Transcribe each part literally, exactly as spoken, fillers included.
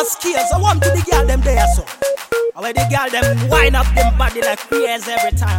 more skills. I want to the girl them there so. I where the girl them wind up them body like crazy every time.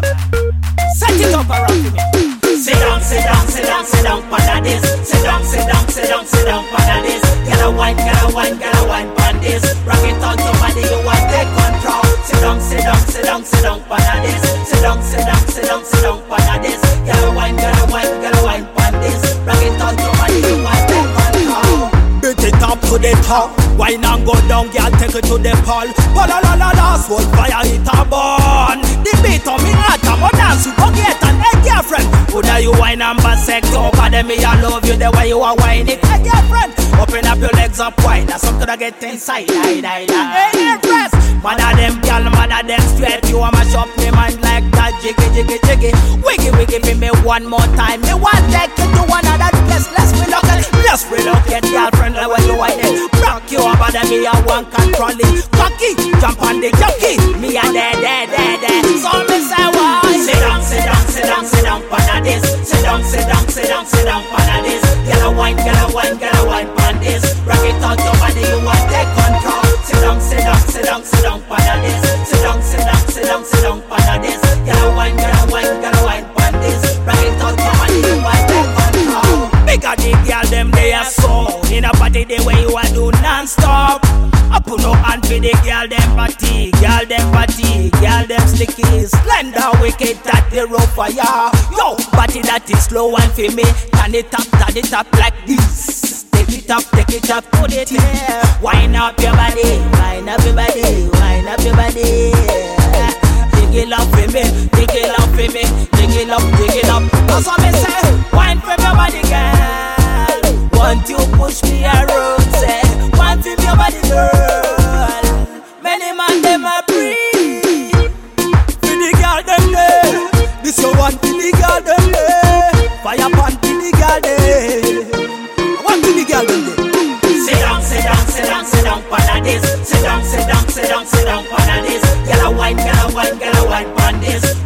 Set it up around me. Sit down, sit down, sit down, sit down, pana this. Sit down, sit down, sit down, sit down, pana this. Get a wine, get a wine, get a wine, pan this. Rock it on somebody you want take control. Sit down, sit down, sit down, sit down, pana this. Sit down, sit down, sit down, sit down, pana this. Get a wine, get a wine, get a wine, pan this. Rock it on somebody you want take control. Beat it up to the top. Wine and go down, girl, take it to the pole. Ba la la la la, sword fire it a burn. The beat on me heart, I'm a dance, you go get an egg girlfriend. Would you wine and basect over them, me I love you the way you are whine it. Hey girlfriend, open up your legs up wide, that's something I get inside. Die, die, die. Hey press, man of them girl, man of them straight. You want mash up me mind like that, jiggy, jiggy, jiggy. Wiggy, wiggy, for me one more time. Me want take it to one of that place. Let's relocate, let's relocate, girlfriend, the way you whine it. Rock you over them, me I want control it. Cocky, jump on the jockey, me a there, there, there, there. So me say why? Sit down, sit down, sit down, sit down, pana this. Sit down, sit down, sit down, sit down, pana this. Get a wine, get a wine, get a wine, pan this. Rock it out your body, you want take control. Sit down, sit down, sit down, sit down, pana this. Sit down, sit down, sit down, sit down, pana this. Get a wine, get a wine, get a wine, pan this. Rock it out your body, you want take control. Bigger the girl them they are so in a party the way you a do non-stop. I put no hand for the girl them party, girl them party, girl them slicky, slender wicked that the rope fire. Yo, body that is slow and for me, turn it up, turn it up like this. Take it up, take it up, put it here. Wind up your body, wind up your body, wind up your body. Dig it up for me, dig it up for me, dig it up, dig it up. That's what me say, wind from your body, girl. Want you push me around, say, want from your body, girl. Many man them a breathe. For the girl them there, this you want for the girl them there. Fire pan for the girl there. I want for the girl them there. Sit down, sit down, sit down, sit down, pana this. Sit down, sit down, sit down, sit down, pana this. Get a wine, get a wine, get a wine, pan this.